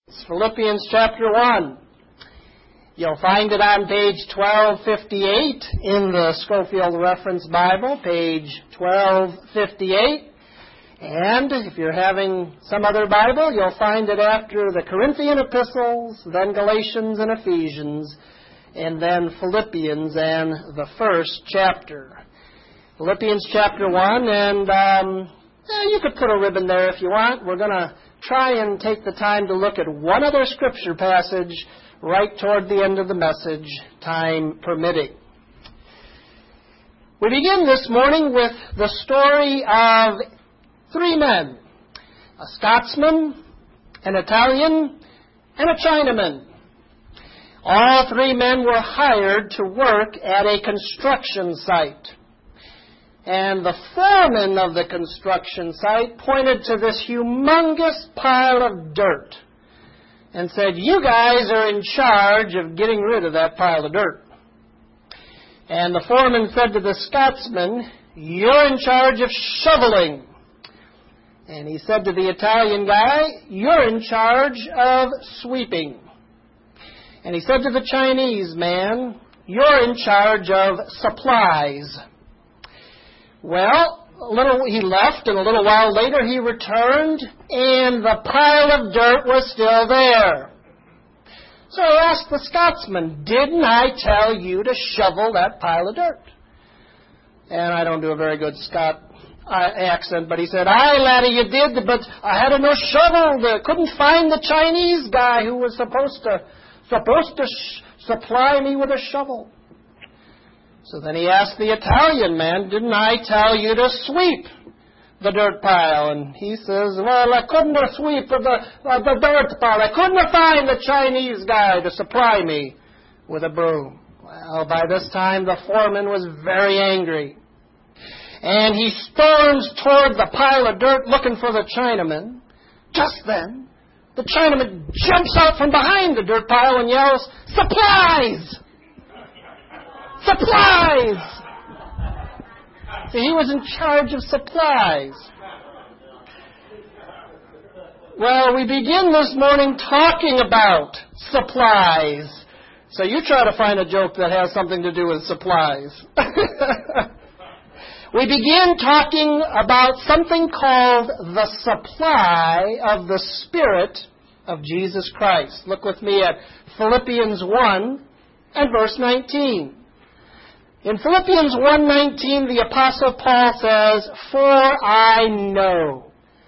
It's Philippians chapter 1. You'll find it on page 1258 in the Scofield Reference Bible, page 1258. And if you're having some other Bible, you'll find it after the Corinthian epistles, then Galatians and Ephesians, and then Philippians and the first chapter. Philippians chapter 1, and you could put a ribbon there if you want. We're going to try and take the time to look at one other scripture passage right toward the end of the message, time permitting. We begin this morning with the story of three men, a Scotsman, an Italian, and a Chinaman. All three men were hired to work at a construction site. And the foreman of the construction site pointed to this humongous pile of dirt and said, "You guys are in charge of getting rid of that pile of dirt." And the foreman said to the Scotsman, "You're in charge of shoveling." And he said to the Italian guy, "You're in charge of sweeping." And he said to the Chinese man, "You're in charge of supplies." Well, he left, and a little while later he returned, and the pile of dirt was still there. So he asked the Scotsman, "Didn't I tell you to shovel that pile of dirt?" And I don't do a very good Scot accent, but he said, "Aye, laddie, you did, but I had no shovel. Couldn't find the Chinese guy who was supposed to supply me with a shovel." So then he asked the Italian man, "Didn't I tell you to sweep the dirt pile?" And he says, "Well, I couldn't sweep the dirt pile. I couldn't find the Chinese guy to supply me with a broom." Well, by this time the foreman was very angry. And he storms toward the pile of dirt looking for the Chinaman. Just then, the Chinaman jumps out from behind the dirt pile and yells, "Supplies! Supplies!" See, he was in charge of supplies. Well, we begin this morning talking about supplies. So you try to find a joke that has something to do with supplies. We begin talking about something called the supply of the Spirit of Jesus Christ. Look with me at Philippians 1 and verse 19. In Philippians 1:19, the Apostle Paul says, "For I know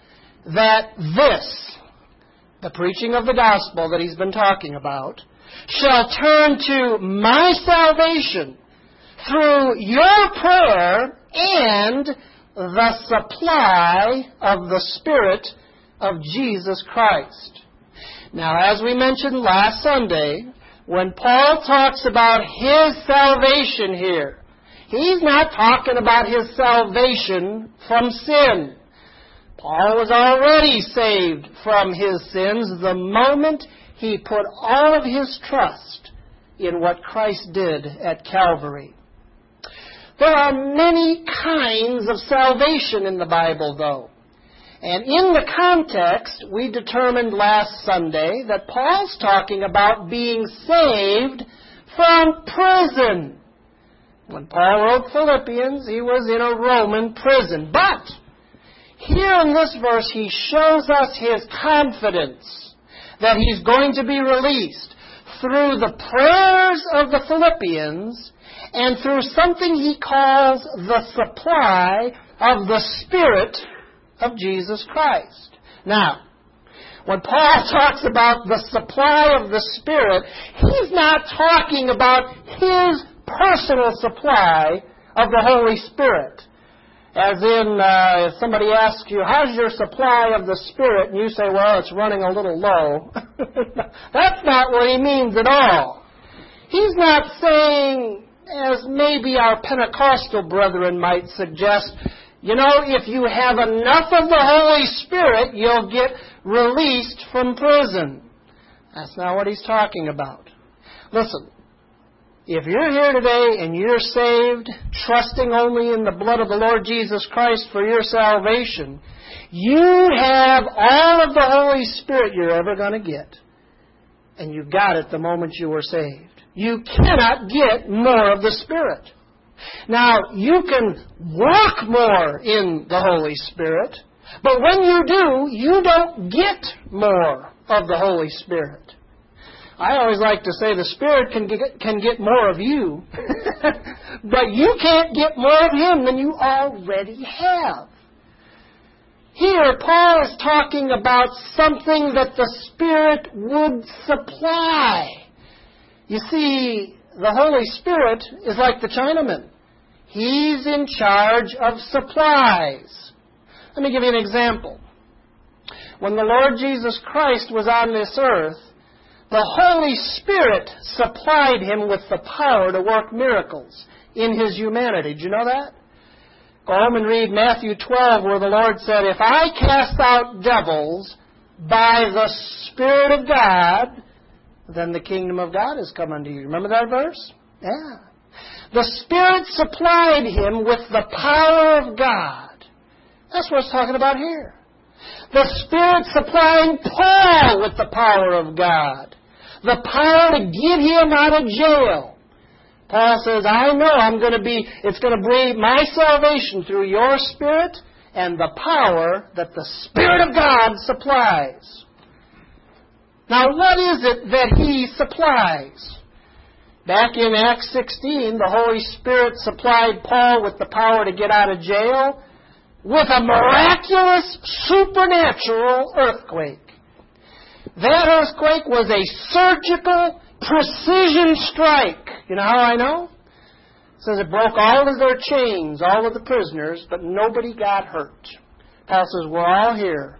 that this," the preaching of the gospel that he's been talking about, "shall turn to my salvation through your prayer and the supply of the Spirit of Jesus Christ." Now, as we mentioned last Sunday, when Paul talks about his salvation here, he's not talking about his salvation from sin. Paul was already saved from his sins the moment he put all of his trust in what Christ did at Calvary. There are many kinds of salvation in the Bible, though. And in the context, we determined last Sunday that Paul's talking about being saved from prison. When Paul wrote Philippians, he was in a Roman prison. But here in this verse, he shows us his confidence that he's going to be released through the prayers of the Philippians and through something he calls the supply of the Spirit of Jesus Christ. Now, when Paul talks about the supply of the Spirit, he's not talking about his personal supply of the Holy Spirit. As in, if somebody asks you, "How's your supply of the Spirit?" and you say, "Well, it's running a little low." That's not what he means at all. He's not saying, as maybe our Pentecostal brethren might suggest, if you have enough of the Holy Spirit, you'll get released from prison. That's not what he's talking about. Listen, if you're here today and you're saved, trusting only in the blood of the Lord Jesus Christ for your salvation, you have all of the Holy Spirit you're ever going to get. and you got it the moment you were saved. You cannot get more of the Spirit. Now, you can walk more in the Holy Spirit, but when you do, you don't get more of the Holy Spirit. I always like to say the Spirit can get more of you, but you can't get more of Him than you already have. Here, Paul is talking about something that the Spirit would supply. You see, the Holy Spirit is like the Chinaman. He's in charge of supplies. Let me give you an example. When the Lord Jesus Christ was on this earth, the Holy Spirit supplied Him with the power to work miracles in His humanity. Did you know that? Go home and read Matthew 12, where the Lord said, if I cast out devils by the Spirit of God, then the kingdom of God has come unto you. Remember that verse? Yeah. The Spirit supplied Him with the power of God. That's what it's talking about here. The Spirit supplying Paul with the power of God. The power to get him out of jail. Paul says, I know it's going to bring my salvation through your Spirit and the power that the Spirit of God supplies. Now, what is it that He supplies? Back in Acts 16, the Holy Spirit supplied Paul with the power to get out of jail with a miraculous, supernatural earthquake. That earthquake was a surgical precision strike. You know how I know? It says it broke all of their chains, all of the prisoners, but nobody got hurt. Paul says, we're all here.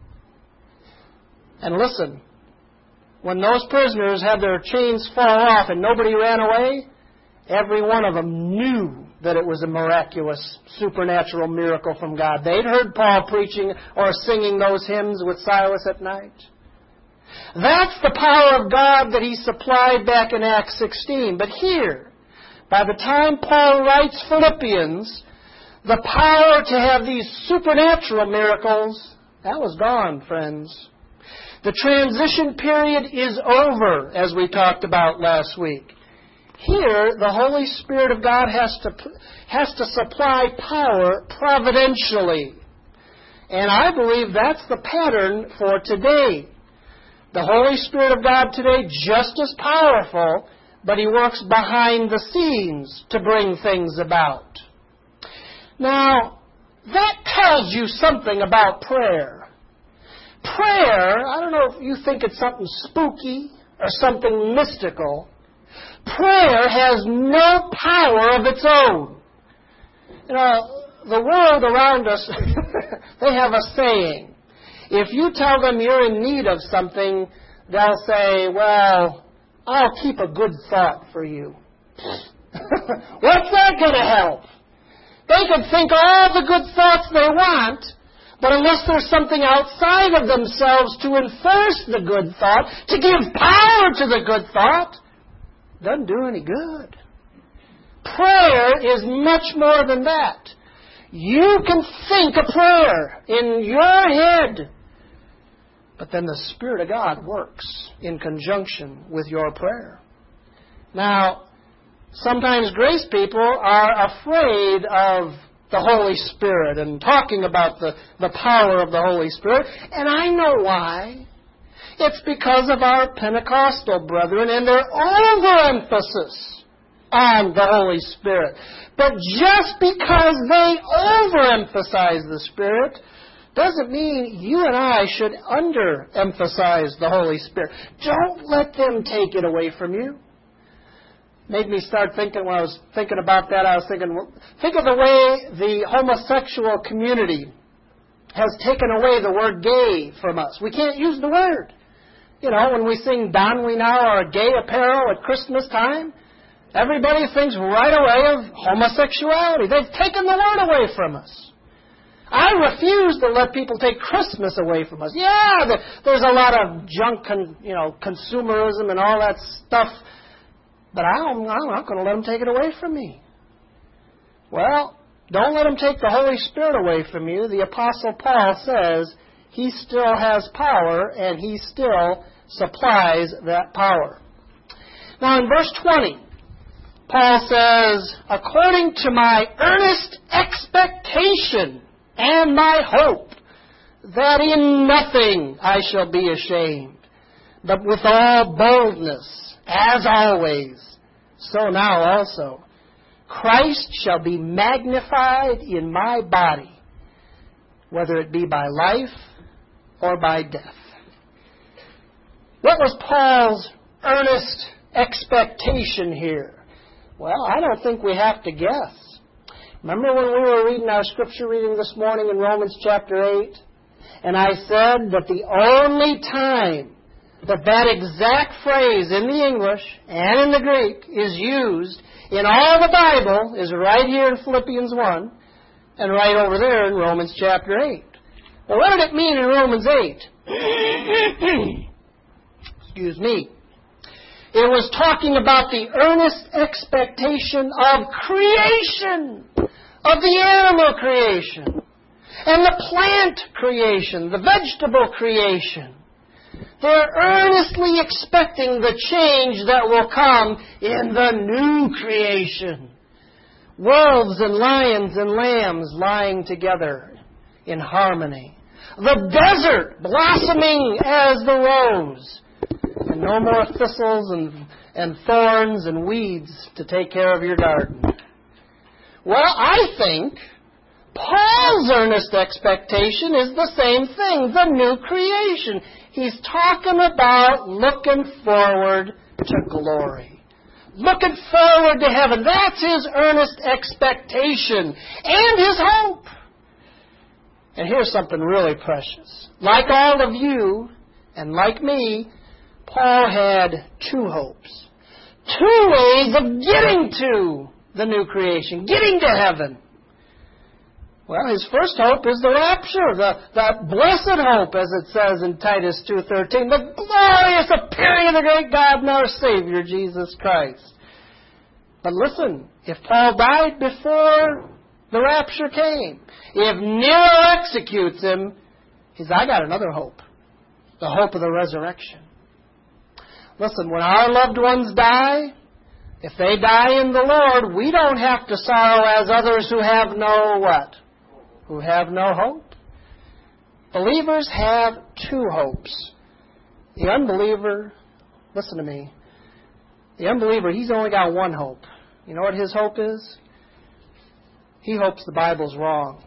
And listen, when those prisoners had their chains fall off and nobody ran away, every one of them knew that it was a miraculous, supernatural miracle from God. They'd heard Paul preaching or singing those hymns with Silas at night. That's the power of God that He supplied back in Acts 16. But here, by the time Paul writes Philippians, the power to have these supernatural miracles, that was gone, friends. The transition period is over, as we talked about last week. Here, the Holy Spirit of God has to supply power providentially. And I believe that's the pattern for today. The Holy Spirit of God today, just as powerful, but He works behind the scenes to bring things about. Now, that tells you something about prayer. Prayer, I don't know if you think it's something spooky or something mystical. Prayer has no power of its own. You know, the world around us, they have a saying. If you tell them you're in need of something, they'll say, well, I'll keep a good thought for you. What's that going to help? They can think all the good thoughts they want, but unless there's something outside of themselves to enforce the good thought, to give power to the good thought, it doesn't do any good. Prayer is much more than that. You can think a prayer in your head, but then the Spirit of God works in conjunction with your prayer. Now, sometimes grace people are afraid of the Holy Spirit and talking about the power of the Holy Spirit, and I know why. It's because of our Pentecostal brethren and their overemphasis on the Holy Spirit. But just because they overemphasize the Spirit doesn't mean you and I should underemphasize the Holy Spirit. Don't let them take it away from you. Made me start thinking, when I was thinking about that, I was thinking, think of the way the homosexual community has taken away the word gay from us. We can't use the word. You know, when we sing Don We Now or gay apparel at Christmas time, everybody thinks right away of homosexuality. They've taken the word away from us. I refuse to let people take Christmas away from us. Yeah, there's a lot of junk, consumerism and all that stuff, but I'm not going to let them take it away from me. Well, don't let them take the Holy Spirit away from you. The Apostle Paul says He still has power and He still supplies that power. Now in verse 20, Paul says, according to my earnest expectation and my hope, that in nothing I shall be ashamed, but with all boldness, as always, so now also, Christ shall be magnified in my body, whether it be by life or by death. What was Paul's earnest expectation here? Well, I don't think we have to guess. Remember when we were reading our scripture reading this morning in Romans chapter 8? And I said that the only time that exact phrase in the English and in the Greek is used in all the Bible is right here in Philippians 1 and right over there in Romans chapter 8. Well, what did it mean in Romans 8? Excuse me. It was talking about the earnest expectation of creation, of the animal creation, and the plant creation, the vegetable creation. They're earnestly expecting the change that will come in the new creation. Wolves and lions and lambs lying together in harmony. The desert blossoming as the rose. And no more thistles and thorns and weeds to take care of your garden. Well, I think Paul's earnest expectation is the same thing, the new creation. He's talking about looking forward to glory. Looking forward to heaven. That's his earnest expectation and his hope. And here's something really precious. Like all of you and like me, Paul had two hopes. Two ways of getting to the new creation, getting to heaven. Well, his first hope is the rapture, the blessed hope, as it says in Titus 2:13, the glorious appearing of the great God and our Savior, Jesus Christ. But listen, if Paul died before the rapture came, if Nero executes him, I got another hope, the hope of the resurrection. Listen, when our loved ones die, if they die in the Lord, we don't have to sorrow as others who have no what? Who have no hope. Believers have two hopes. The unbeliever, listen to me, the unbeliever, he's only got one hope. You know what his hope is? He hopes the Bible's wrong.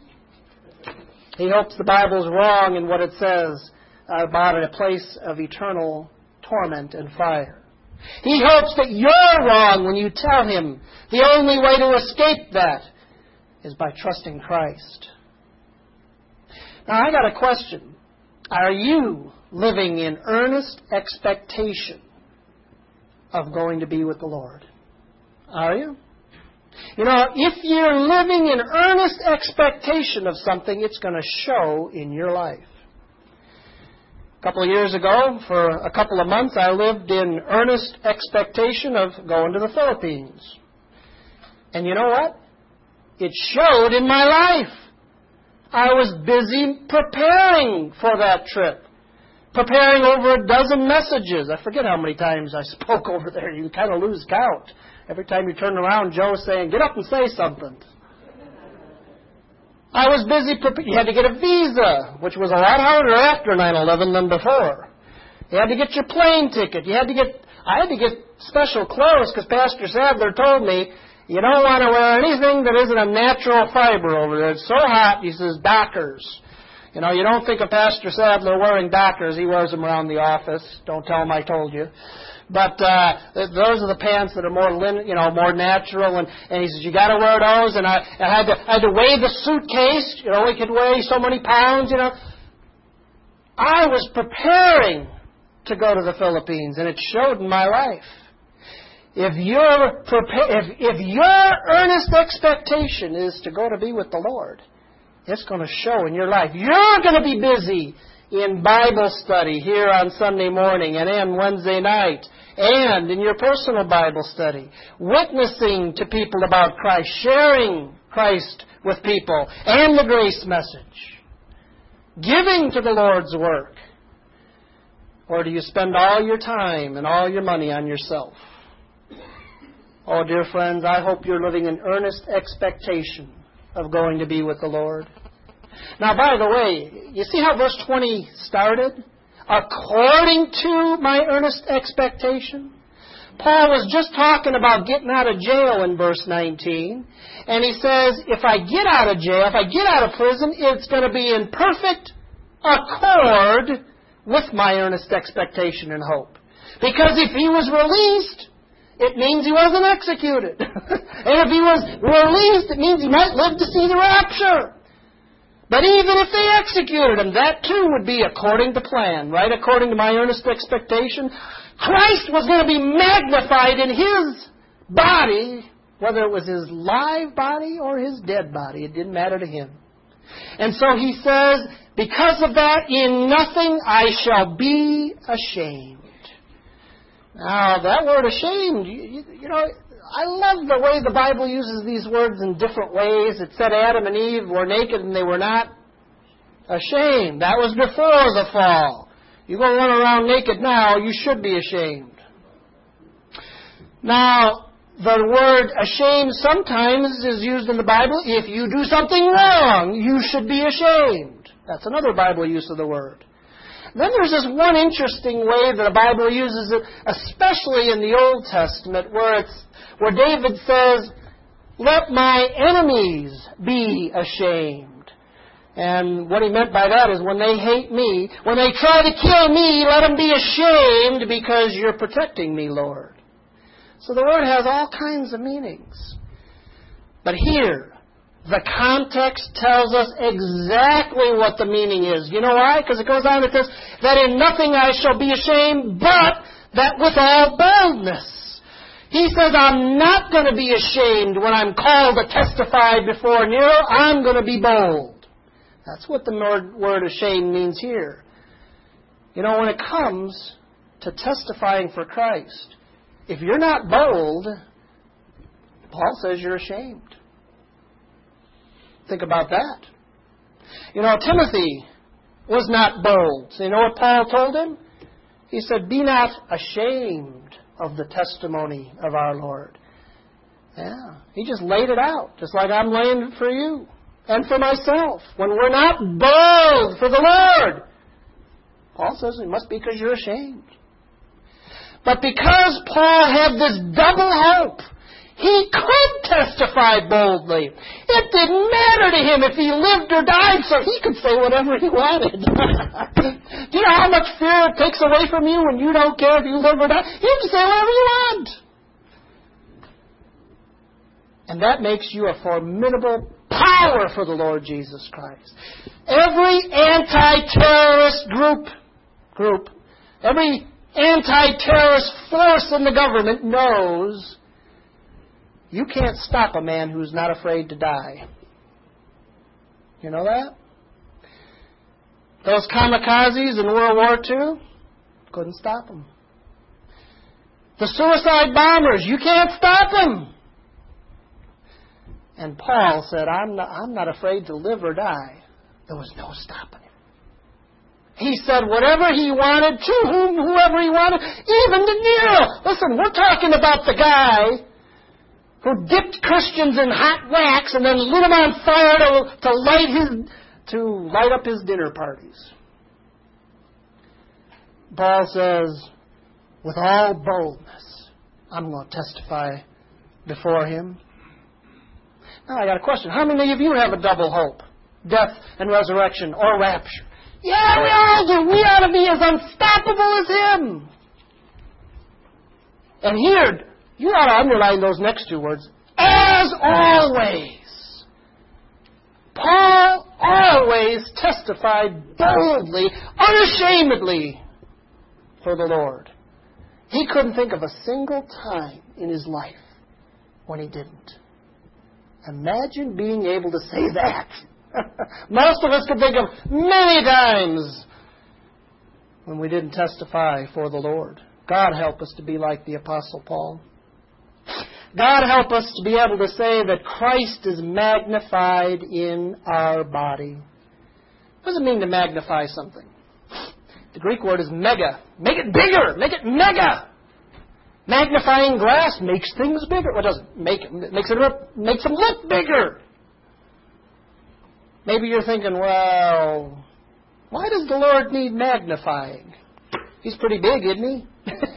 He hopes the Bible's wrong in what it says about a place of eternal torment and fire. He hopes that you're wrong when you tell him the only way to escape that is by trusting Christ. Now, I got a question. Are you living in earnest expectation of going to be with the Lord? Are you? You know, if you're living in earnest expectation of something, it's going to show in your life. A couple of years ago, for a couple of months, I lived in earnest expectation of going to the Philippines. And you know what? It showed in my life. I was busy preparing for that trip. Preparing over a dozen messages. I forget how many times I spoke over there. You kind of lose count. Every time you turn around, Joe's saying, get up and say something. I was busy preparing. You had to get a visa, which was a lot harder after 9/11 than before. You had to get your plane ticket. I had to get special clothes because Pastor Sadler told me, you don't want to wear anything that isn't a natural fiber over there. It's so hot, he says, Dockers. You know, you don't think of Pastor Sadler wearing Dockers. He wears them around the office. Don't tell him I told you. But those are the pants that are more more natural. And he says, you got to wear those. And I had to weigh the suitcase. You know, it could weigh so many pounds, you know. I was preparing to go to the Philippines, and it showed in my life. If your earnest expectation is to go to be with the Lord, it's going to show in your life. You're going to be busy in Bible study here on Sunday morning and on Wednesday night and in your personal Bible study, witnessing to people about Christ, sharing Christ with people and the grace message, giving to the Lord's work. Or do you spend all your time and all your money on yourself? Oh, dear friends, I hope you're living in earnest expectation of going to be with the Lord. Now, by the way, you see how verse 20 started? According to my earnest expectation. Paul was just talking about getting out of jail in verse 19. And he says, if I get out of jail, if I get out of prison, it's going to be in perfect accord with my earnest expectation and hope. Because if he was released, it means he wasn't executed. And if he was released, it means he might live to see the rapture. But even if they executed him, that too would be according to plan, right? According to my earnest expectation. Christ was going to be magnified in his body, whether it was his live body or his dead body. It didn't matter to him. And so he says, because of that, in nothing I shall be ashamed. Now, that word ashamed, you know, I love the way the Bible uses these words in different ways. It said Adam and Eve were naked and they were not ashamed. That was before the fall. You go run around naked now, you should be ashamed. Now, the word ashamed sometimes is used in the Bible. If you do something wrong, you should be ashamed. That's another Bible use of the word. Then there's this one interesting way that the Bible uses it, especially in the Old Testament, where David says, let my enemies be ashamed. And what he meant by that is when they hate me, when they try to kill me, let them be ashamed because you're protecting me, Lord. So the word has all kinds of meanings. But here, the context tells us exactly what the meaning is. You know why? Because it goes on and says, that in nothing I shall be ashamed, but that with all boldness. He says, I'm not going to be ashamed when I'm called to testify before Nero. I'm going to be bold. That's what the word ashamed means here. You know, when it comes to testifying for Christ, if you're not bold, Paul says you're ashamed. Think about that. You know, Timothy was not bold. So you know what Paul told him? He said, be not ashamed of the testimony of our Lord. Yeah, he just laid it out, just like I'm laying it for you and for myself. When we're not bold for the Lord, Paul says it must be because you're ashamed. But because Paul had this double hope, he could testify boldly. It didn't matter to him if he lived or died, so he could say whatever he wanted. Do you know how much fear it takes away from you when you don't care if you live or die? You can say whatever you want. And that makes you a formidable power for the Lord Jesus Christ. Every anti-terrorist group, every anti-terrorist force in the government knows you can't stop a man who's not afraid to die. You know that? Those kamikazes in World War II, couldn't stop them. The suicide bombers, you can't stop them. And Paul said, I'm not afraid to live or die. There was no stopping him. He said whatever he wanted to whoever he wanted, even to Nero. Listen, we're talking about the guy who dipped Christians in hot wax and then lit them on fire to light up his dinner parties. Paul says, with all boldness, I'm going to testify before him. Now I got a question. How many of you have a double hope? Death and resurrection or rapture? Yeah, we all do. We ought to be as unstoppable as him. And here, you ought to underline those next two words. As always. Paul always testified boldly, unashamedly for the Lord. He couldn't think of a single time in his life when he didn't. Imagine being able to say that. Most of us could think of many times when we didn't testify for the Lord. God help us to be like the Apostle Paul. God help us to be able to say that Christ is magnified in our body. What does it mean to magnify something? The Greek word is mega. Make it bigger. Make it mega. Magnifying glass makes things bigger. What does it make? It makes them look bigger. Maybe you're thinking, well, why does the Lord need magnifying? He's pretty big, isn't he?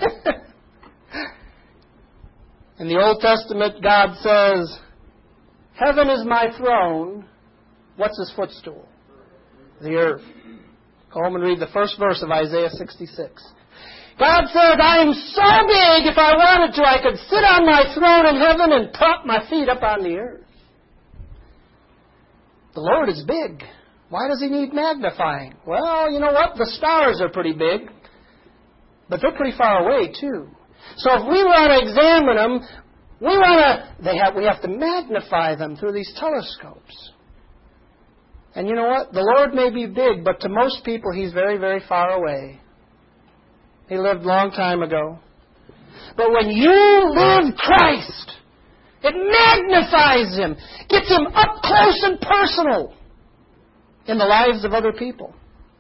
In the Old Testament, God says, heaven is my throne. What's his footstool? The earth. Go home and read the first verse of Isaiah 66. God said, I am so big, if I wanted to, I could sit on my throne in heaven and prop my feet up on the earth. The Lord is big. Why does he need magnifying? Well, you know what? The stars are pretty big, but they're pretty far away, too. So if we want to examine them, we have to magnify them through these telescopes. And you know what? The Lord may be big, but to most people, he's very, very far away. He lived a long time ago. But when you live Christ, it magnifies him, gets him up close and personal in the lives of other people.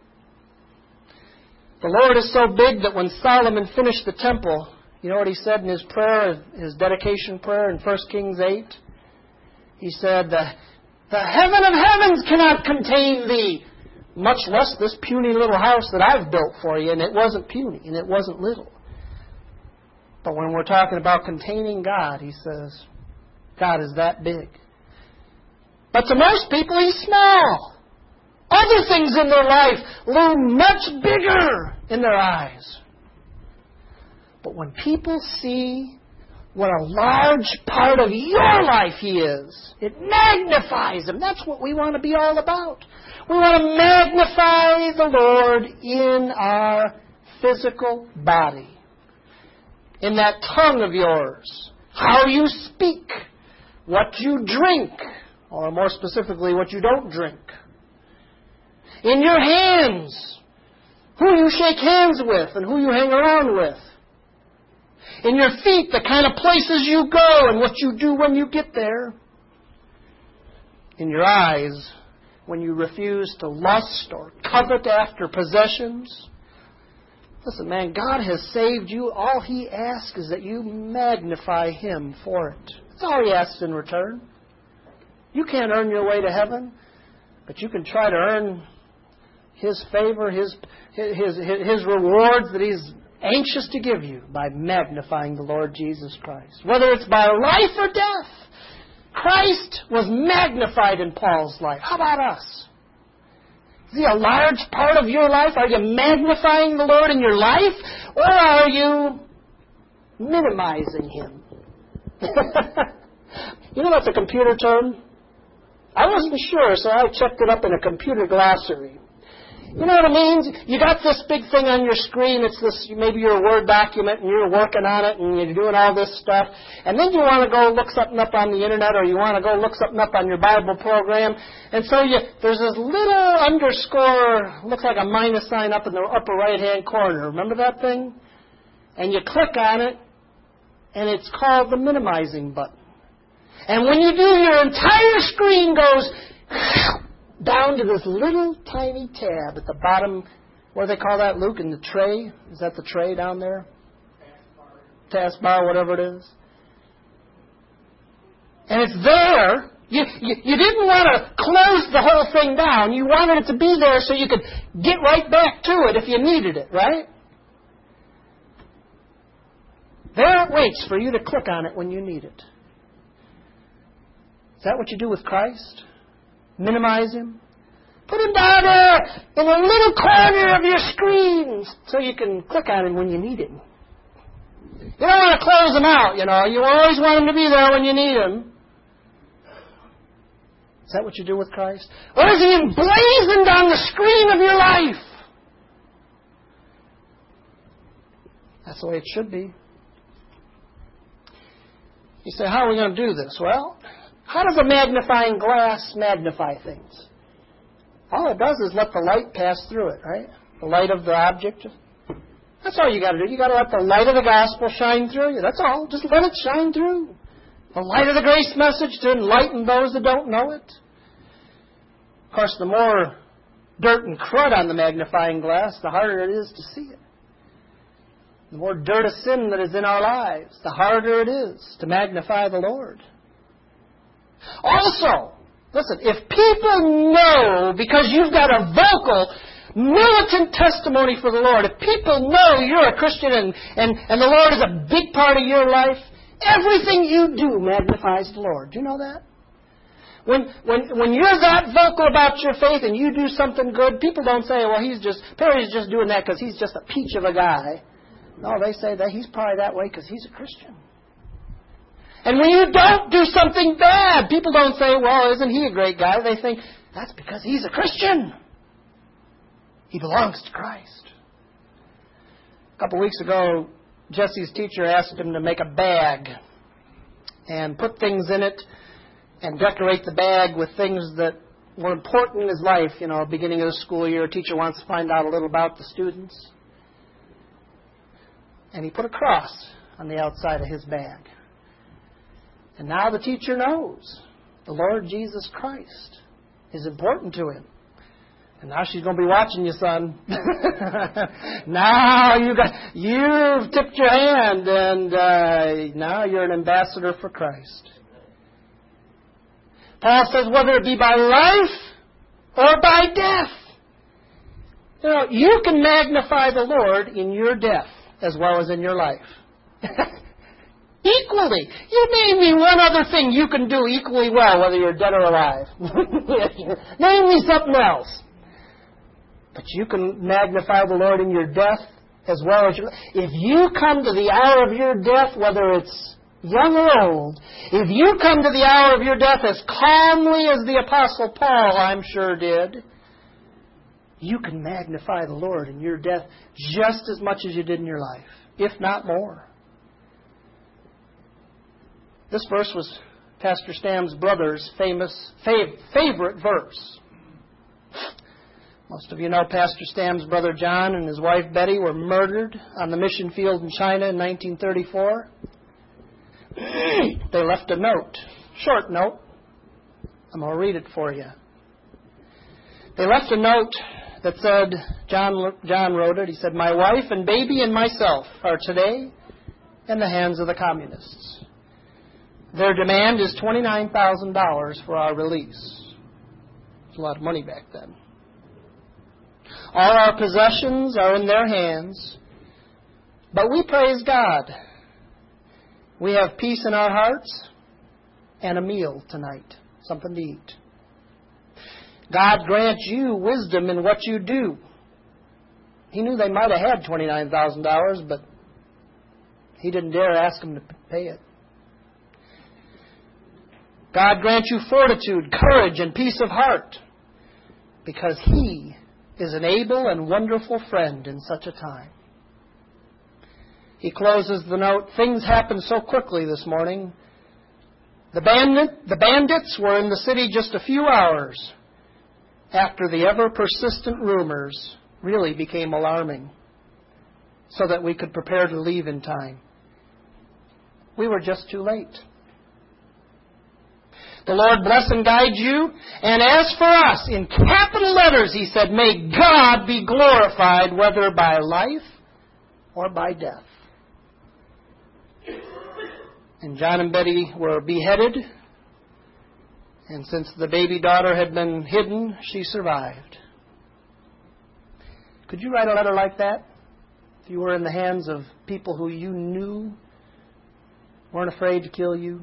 The Lord is so big that when Solomon finished the temple, you know what he said in his prayer, his dedication prayer in 1 Kings 8? He said, the heaven of heavens cannot contain thee, much less this puny little house that I've built for you. And it wasn't puny, and it wasn't little. But when we're talking about containing God, he says, God is that big. But to most people, he's small. Other things in their life loom much bigger in their eyes. But when people see what a large part of your life he is, it magnifies him. That's what we want to be all about. We want to magnify the Lord in our physical body. In that tongue of yours. How you speak. What you drink. Or more specifically, what you don't drink. In your hands. Who you shake hands with and who you hang around with. In your feet, the kind of places you go and what you do when you get there. In your eyes, when you refuse to lust or covet after possessions. Listen, man, God has saved you. All he asks is that you magnify him for it. That's all he asks in return. You can't earn your way to heaven, but you can try to earn his favor, his rewards that he's anxious to give you by magnifying the Lord Jesus Christ. Whether it's by life or death, Christ was magnified in Paul's life. How about us? Is he a large part of your life? Are you magnifying the Lord in your life? Or are you minimizing him? You know that's a computer term? I wasn't sure, so I checked it up in a computer glossary. You know what it means? You got this big thing on your screen. It's this, maybe your Word document, and you're working on it, and you're doing all this stuff. And then you want to go look something up on the Internet, or you want to go look something up on your Bible program. And so there's this little underscore, looks like a minus sign up in the upper right-hand corner. Remember that thing? And you click on it, and it's called the minimizing button. And when you do, your entire screen goes down to this little tiny tab at the bottom. What do they call that, Luke, in the tray? Is that the tray down there? Taskbar, whatever it is. And it's there. You didn't want to close the whole thing down. You wanted it to be there so you could get right back to it if you needed it, right? There it waits for you to click on it when you need it. Is that what you do with Christ? Minimize him? Put him down there in a little corner of your screen so you can click on him when you need him. You don't want to close him out, you know. You always want him to be there when you need him. Is that what you do with Christ? Or is he emblazoned on the screen of your life? That's the way it should be. You say, how are we going to do this? Well, how does a magnifying glass magnify things? All it does is let the light pass through it, right? The light of the object. That's all you got to do. You got to let the light of the gospel shine through you. That's all. Just let it shine through. The light of the grace message to enlighten those that don't know it. Of course, the more dirt and crud on the magnifying glass, the harder it is to see it. The more dirt of sin that is in our lives, the harder it is to magnify the Lord. Also, listen, if people know, because you've got a vocal, militant testimony for the Lord, if people know you're a Christian and the Lord is a big part of your life, everything you do magnifies the Lord. Do you know that? When you're that vocal about your faith and you do something good, people don't say, well, Perry's just doing that because he's just a peach of a guy. No, they say that he's probably that way because he's a Christian. And when you don't do something bad, people don't say, well, isn't he a great guy? They think, that's because he's a Christian. He belongs to Christ. A couple weeks ago, Jesse's teacher asked him to make a bag and put things in it and decorate the bag with things that were important in his life. You know, beginning of the school year, a teacher wants to find out a little about the students. And he put a cross on the outside of his bag. And now the teacher knows the Lord Jesus Christ is important to him. And now she's going to be watching you, son. Now you've tipped your hand, and now you're an ambassador for Christ. Paul says, whether it be by life or by death. You know, you can magnify the Lord in your death as well as in your life. Equally. You name me one other thing you can do equally well, whether you're dead or alive. Name me something else. But you can magnify the Lord in your death as well as your life. If you come to the hour of your death, whether it's young or old, if you come to the hour of your death as calmly as the Apostle Paul, I'm sure, did, you can magnify the Lord in your death just as much as you did in your life, if not more. This verse was Pastor Stam's brother's favorite verse. Most of you know Pastor Stam's brother John and his wife Betty were murdered on the mission field in China in 1934. They left a note, short note. I'm going to read it for you. They left a note that said, John wrote it, he said, my wife and baby and myself are today in the hands of the communists. Their demand is $29,000 for our release. It's a lot of money back then. All our possessions are in their hands, but we praise God. We have peace in our hearts and a meal tonight, something to eat. God grant you wisdom in what you do. He knew they might have had $29,000, but he didn't dare ask them to pay it. God grant you fortitude, courage, and peace of heart, because He is an able and wonderful friend in such a time. He closes the note, things happened so quickly this morning. The bandits were in the city just a few hours after the ever-persistent rumors really became alarming, so that we could prepare to leave in time. We were just too late. The Lord bless and guide you. And as for us, in capital letters, he said, may God be glorified, whether by life or by death. And John and Betty were beheaded. And since the baby daughter had been hidden, she survived. Could you write a letter like that? If you were in the hands of people who you knew weren't afraid to kill you?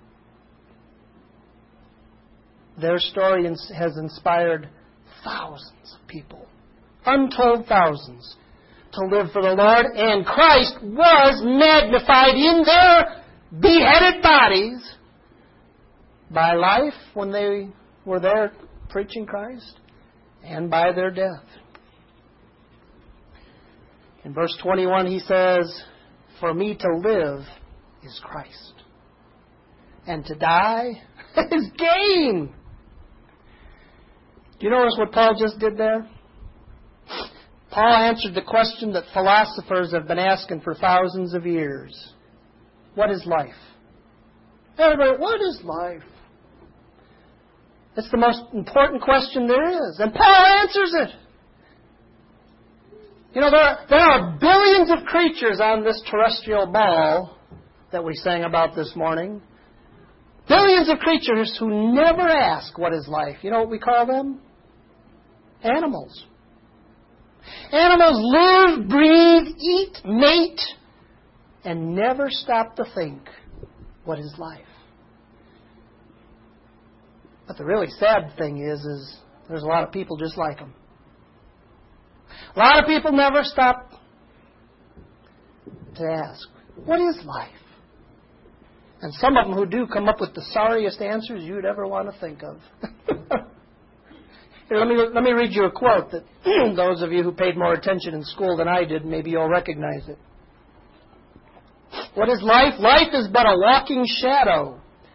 Their story has inspired thousands of people, untold thousands, to live for the Lord. And Christ was magnified in their beheaded bodies by life when they were there preaching Christ, and by their death. In verse 21 he says, for me to live is Christ, and to die is gain. Do you notice what Paul just did there? Paul answered the question that philosophers have been asking for thousands of years. What is life? Everybody, what is life? It's the most important question there is. And Paul answers it. You know, there are billions of creatures on this terrestrial ball that we sang about this morning. Billions of creatures who never ask, what is life? You know what we call them? Animals. Animals live, breathe, eat, mate, and never stop to think, what is life? But the really sad thing is there's a lot of people just like them. A lot of people never stop to ask, what is life? And some of them who do come up with the sorriest answers you'd ever want to think of. Here, let me read you a quote that those of you who paid more attention in school than I did, maybe you'll recognize it. What is life? Life is but a walking shadow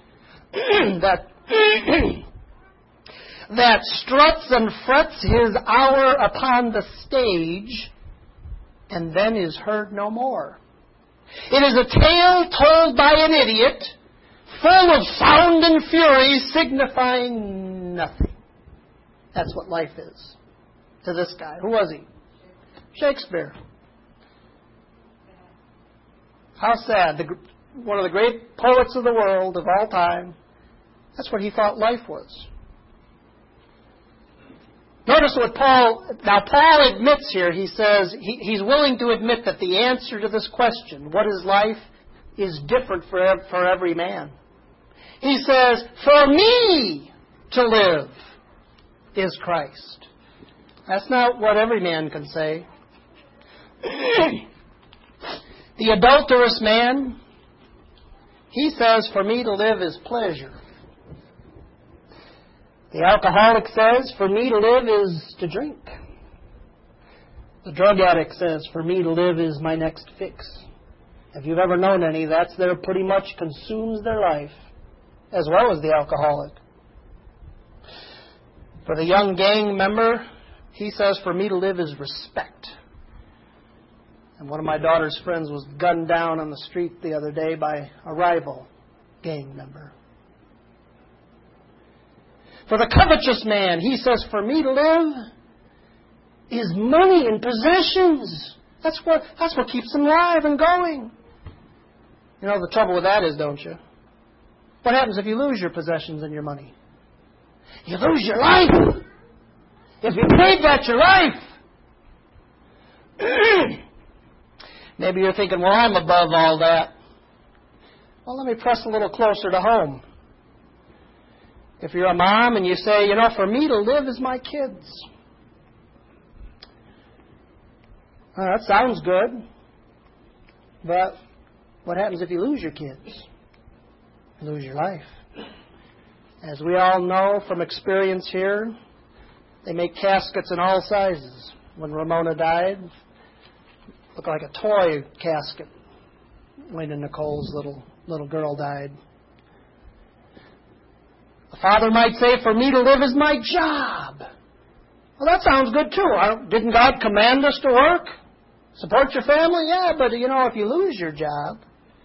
that struts and frets his hour upon the stage and then is heard no more. It is a tale told by an idiot, full of sound and fury, signifying nothing. That's what life is to this guy. Who was he? Shakespeare. How sad. One of the great poets of the world of all time. That's what he thought life was. Notice what Paul admits here. He says he's willing to admit that the answer to this question, what is life, is different for every man. He says, for me to live is Christ. That's not what every man can say. The adulterous man, he says, for me to live is pleasure. The alcoholic says, for me to live is to drink. The drug addict says, for me to live is my next fix. If you've ever known any, that's there pretty much consumes their life, as well as the alcoholic. For the young gang member, he says, for me to live is respect. And one of my daughter's friends was gunned down on the street the other day by a rival gang member. For the covetous man, he says, for me to live is money and possessions. That's what keeps him alive and going. You know the trouble with that is, don't you? What happens if you lose your possessions and your money? You lose your life. If you made that your life. Maybe you're thinking, well, I'm above all that. Well, let me press a little closer to home. If you're a mom and you say, you know, for me to live is my kids. Well, that sounds good. But what happens if you lose your kids? You lose your life. As we all know from experience here, they make caskets in all sizes. When Ramona died, it looked like a toy casket. When Nicole's little girl died. A father might say, for me to live is my job. Well, that sounds good too. Didn't God command us to work? Support your family? Yeah, but you know, if you lose your job,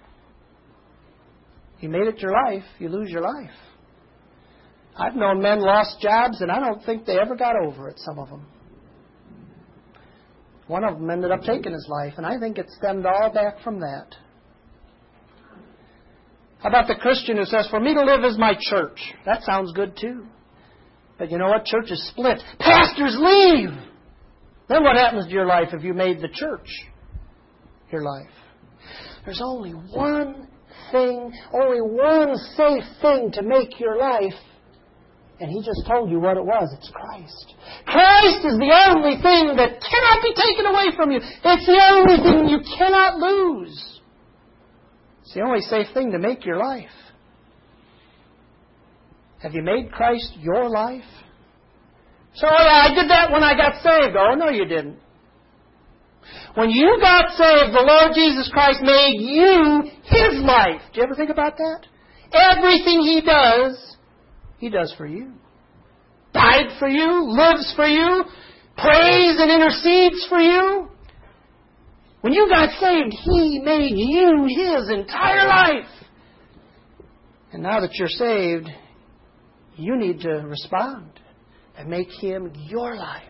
you made it your life, you lose your life. I've known men lost jobs, and I don't think they ever got over it, some of them. One of them ended up taking his life, and I think it stemmed all back from that. How about the Christian who says, for me to live is my church? That sounds good too. But you know what? Church is split. Pastors leave! Then what happens to your life if you made the church your life? There's only one thing, only one safe thing to make your life. And he just told you what it was. It's Christ. Christ is the only thing that cannot be taken away from you. It's the only thing you cannot lose. It's the only safe thing to make your life. Have you made Christ your life? So I did that when I got saved. Oh, no, you didn't. When you got saved, the Lord Jesus Christ made you His life. Do you ever think about that? Everything He does for you. Died for you, lives for you, prays and intercedes for you. When you got saved, He made you His entire life. And now that you're saved, you need to respond and make Him your life.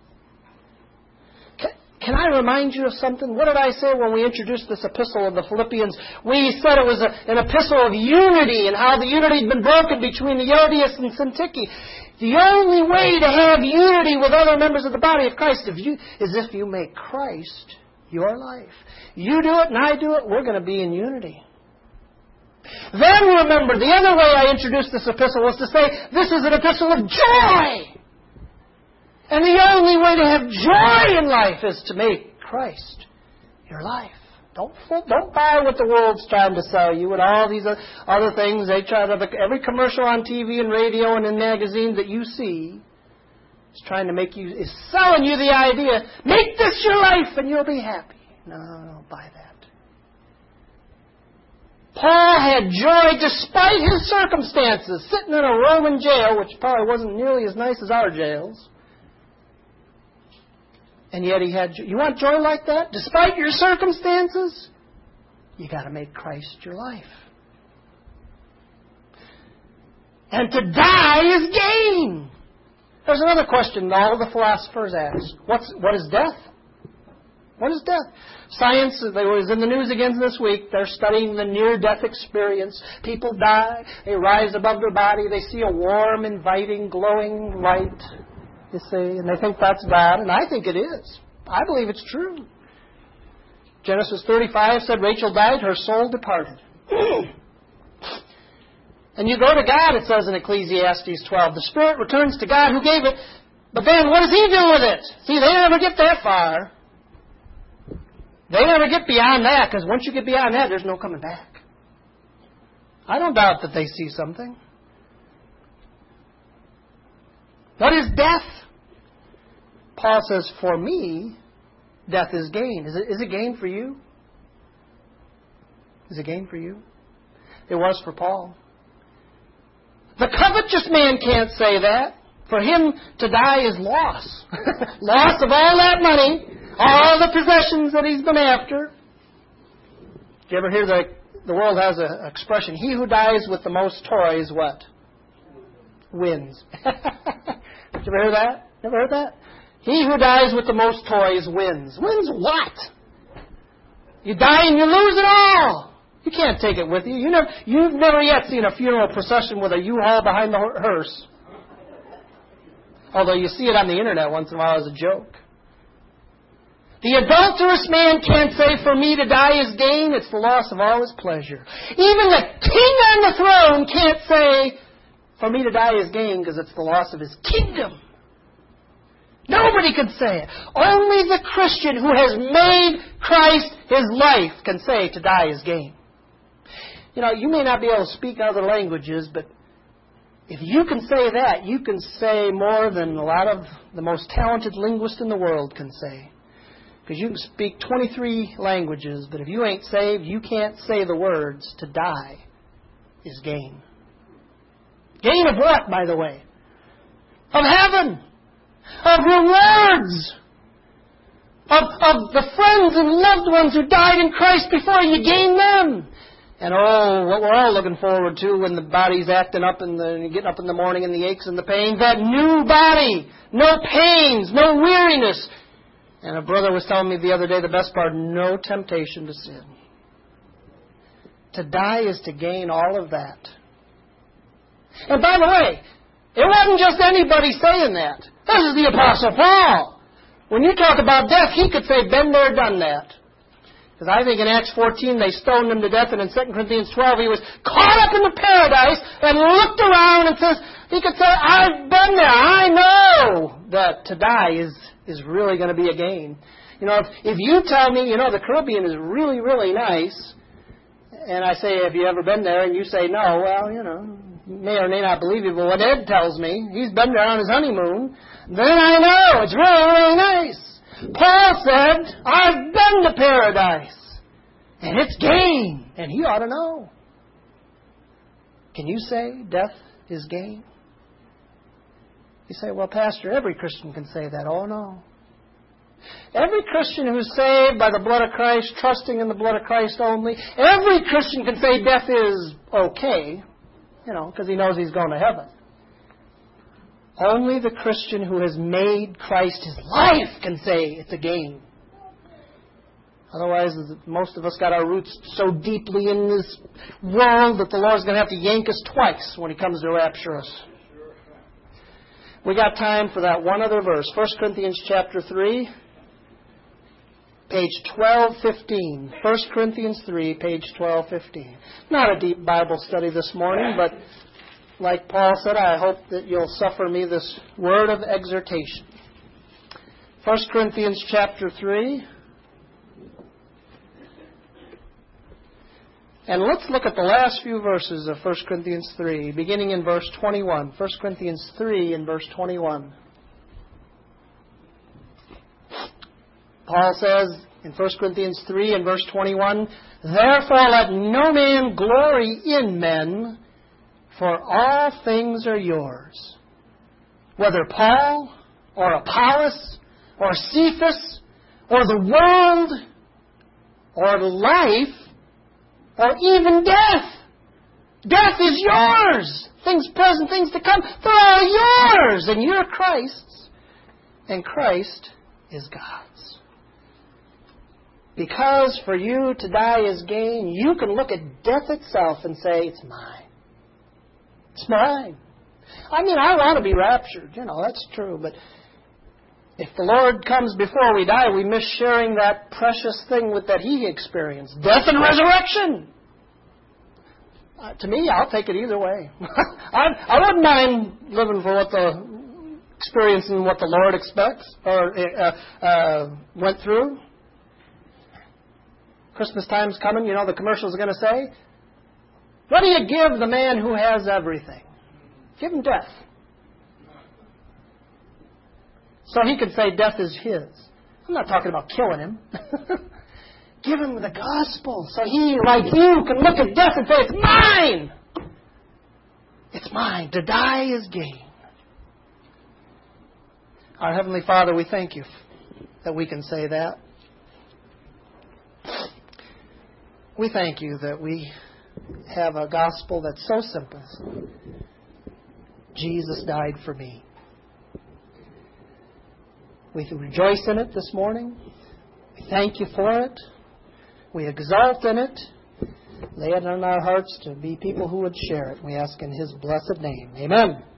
Can I remind you of something? What did I say when we introduced this epistle of the Philippians? We said it was an epistle of unity and how the unity had been broken between the Euodias and Syntyche. The only way to have unity with other members of the body of Christ is if you make Christ your life. You do it and I do it, we're going to be in unity. Then remember, the other way I introduced this epistle was to say, this is an epistle of joy. And the only way to have joy in life is to make Christ your life. Don't buy what the world's trying to sell you and all these other things. They try to, every commercial on TV and radio and in magazines that you see is trying to make you, is selling you the idea, make this your life and you'll be happy. No, don't buy that. Paul had joy despite his circumstances, sitting in a Roman jail, which probably wasn't nearly as nice as our jails. And yet he had joy. You want joy like that? Despite your circumstances? You got to make Christ your life. And to die is gain. There's another question all the philosophers ask. What is death? What is death? Science, it was in the news again this week, they're studying the near-death experience. People die, they rise above their body, they see a warm, inviting, glowing light, you see, and they think that's God, and I think it is. I believe it's true. Genesis 35 said Rachel died, her soul departed. And you go to God, it says in Ecclesiastes 12, the spirit returns to God who gave it, but then what does He do with it? See, they never get that far. They never get beyond that, because once you get beyond that, there's no coming back. I don't doubt that they see something. What is death? Paul says, for me, death is gain. Is it gain for you? Is it gain for you? It was for Paul. The covetous man can't say that. For him to die is loss. Loss of all that money, all the possessions that he's been after. Did you ever hear the world has an expression, he who dies with the most toys, what? Wins. Did you ever hear that? Never heard that? He who dies with the most toys wins. Wins what? You die and you lose it all. You can't take it with you. You've never yet seen a funeral procession with a U-Haul behind the hearse. Although you see it on the internet once in a while as a joke. The adulterous man can't say, for me to die is gain. It's the loss of all his pleasure. Even the king on the throne can't say, for me to die is gain, because it's the loss of his kingdom. Nobody can say it. Only the Christian who has made Christ his life can say to die is gain. You may not be able to speak other languages, but if you can say that, you can say more than a lot of the most talented linguists in the world can say. Because you can speak 23 languages, but if you ain't saved, you can't say the words, to die is gain. Gain of what, by the way? Of heaven. Of rewards. Of the friends and loved ones who died in Christ before you gain them. And what we're all looking forward to when the body's acting up and getting up in the morning and the aches and the pains, that new body. No pains, no weariness. And a brother was telling me the other day the best part, no temptation to sin. To die is to gain all of that. And by the way, it wasn't just anybody saying that. This is the Apostle Paul. When you talk about death, he could say, been there, done that. Because I think in Acts 14 they stoned him to death, and in 2 Corinthians 12 he was caught up into paradise and looked around and says, he could say, I've been there. I know that to die is really going to be a gain. If you tell me, the Caribbean is really, really nice, and I say, have you ever been there? And you say, no, well, you may or may not believe you, but what Ed tells me, he's been there on his honeymoon, then I know it's really, really nice. Paul said, I've been to paradise, and it's gain, and he ought to know. Can you say death is gain? You say, well, Pastor, every Christian can say that. Oh, no. Every Christian who's saved by the blood of Christ, trusting in the blood of Christ only, every Christian can say death is okay, because he knows he's going to heaven. Only the Christian who has made Christ his life can say it's a gain. Otherwise, most of us got our roots so deeply in this world that the Lord's going to have to yank us twice when He comes to rapture us. We got time for that one other verse. 1 Corinthians chapter 3, page 1215. 1 Corinthians 3, page 1215. Not a deep Bible study this morning, but like Paul said, I hope that you'll suffer me this word of exhortation. 1 Corinthians chapter 3. And let's look at the last few verses of 1 Corinthians 3, beginning in verse 21. 1 Corinthians 3 and verse 21. Paul says in 1 Corinthians 3 and verse 21, "Therefore let no man glory in men, for all things are yours. Whether Paul or Apollos or Cephas or the world or life or even death. Death is yours. Things present, things to come, they're all yours. And you're Christ's. And Christ is God's. Because for you to die is gain, you can look at death itself and say, it's mine. It's mine. I mean, I want to be raptured. That's true. But if the Lord comes before we die, we miss sharing that precious thing that He experienced. Death and resurrection. To me, I'll take it either way. I wouldn't mind living for experiencing what the Lord expects or went through. Christmas time's coming. The commercials are going to say, what do you give the man who has everything? Give him death. So he can say death is his. I'm not talking about killing him. Give him the gospel so he, like you, can look at death and say, it's mine. It's mine. To die is gain. Our Heavenly Father, we thank You that we can say that. We thank You that we have a gospel that's so simple. Jesus died for me. We rejoice in it this morning. We thank You for it. We exalt in it. Lay it on our hearts to be people who would share it. We ask in His blessed name. Amen.